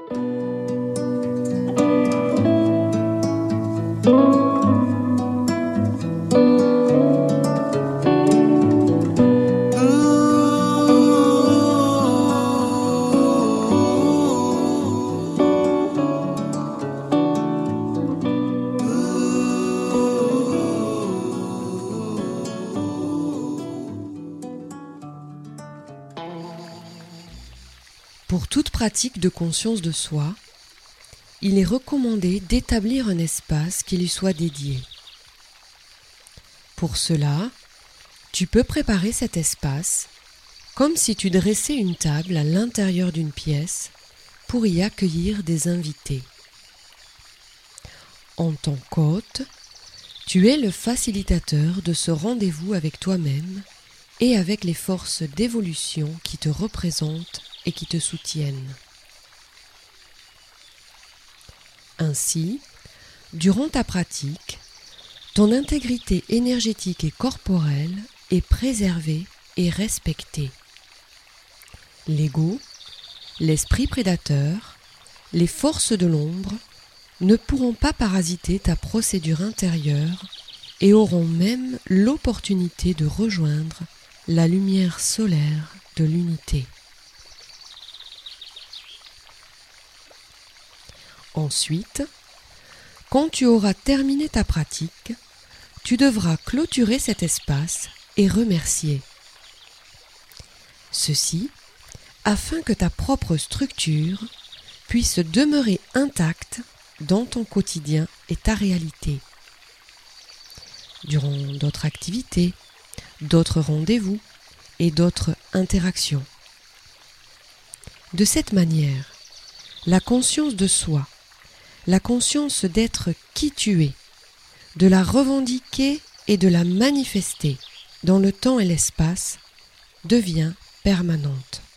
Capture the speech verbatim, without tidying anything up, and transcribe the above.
Pour toute pratique de conscience de soi, il est recommandé d'établir un espace qui lui soit dédié. Pour cela, tu peux préparer cet espace comme si tu dressais une table à l'intérieur d'une pièce pour y accueillir des invités. En tant qu'hôte, tu es le facilitateur de ce rendez-vous avec toi-même et avec les forces d'évolution qui te représentent et qui te soutiennent. Ainsi, durant ta pratique, ton intégrité énergétique et corporelle est préservée et respectée. L'ego, l'esprit prédateur, les forces de l'ombre ne pourront pas parasiter ta procédure intérieure et auront même l'opportunité de rejoindre la lumière solaire de l'unité. Ensuite, quand tu auras terminé ta pratique, tu devras clôturer cet espace et remercier. Ceci afin que ta propre structure puisse demeurer intacte dans ton quotidien et ta réalité. Durant d'autres activités, d'autres rendez-vous et d'autres interactions. De cette manière, la conscience de soi, la conscience d'être qui tu es, de la revendiquer et de la manifester dans le temps et l'espace devient permanente.